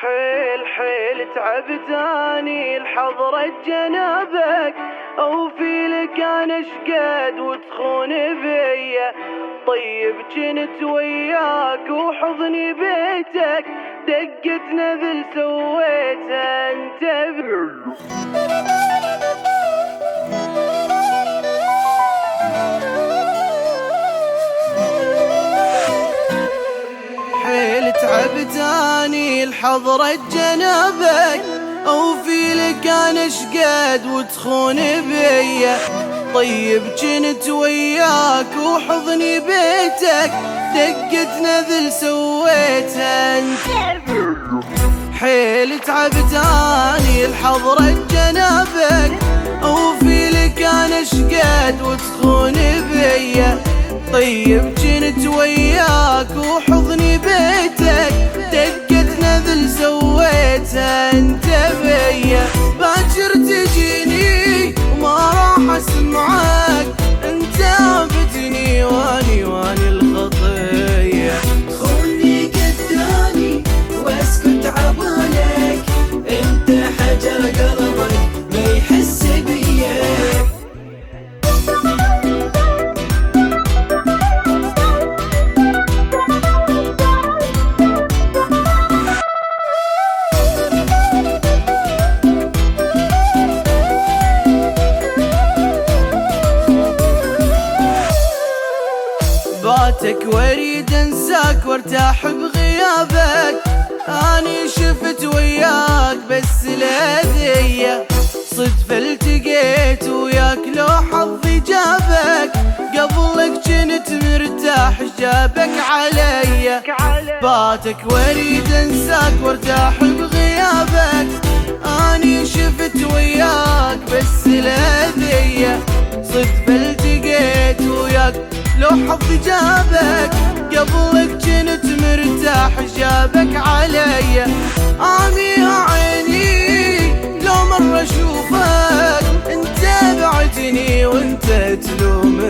حيل حيل تعبتاني لحضرة جنابك، اوفي لك انا شقد وتخون بيا. طيب جنت وياك وحضني بيتك، دقت نذل سويتها انت حيل تعبتاني لحضرة جنابك، اوفي لك انا شقد وتخون بيا. طيب جنت وياك وحضني بيتك، دقت نذل سويتها انت. حيل تعبتاني لحضرة جنابك، اوفي لك انا شقد وتخون بيا. طيب جنت وياك وحضني بيتك، دقت نذل سويتها انت بيا. باكر تجيني وما راح اسمعك، انت عبتني واني الخطيه. خوني قدامي واسكت عبالك، انت حجر قلبك ما يحس بيا. باتك واريد انساك وارتاح بغيابك، اني شفت وياك بس لذية. صدفة التقيت وياك لو حظي جابك، قبلك جنت مرتاح جابك عليا. باتك واريد انساك وارتاح بغيابك، اني شفت وياك بس لذية. صدفة التقيت وياك لو حظي جابك، قبلك جنت مرتاح جابك عليا. عاميها عيني لو مرة اشوفك، انت بعتني وانت تلوم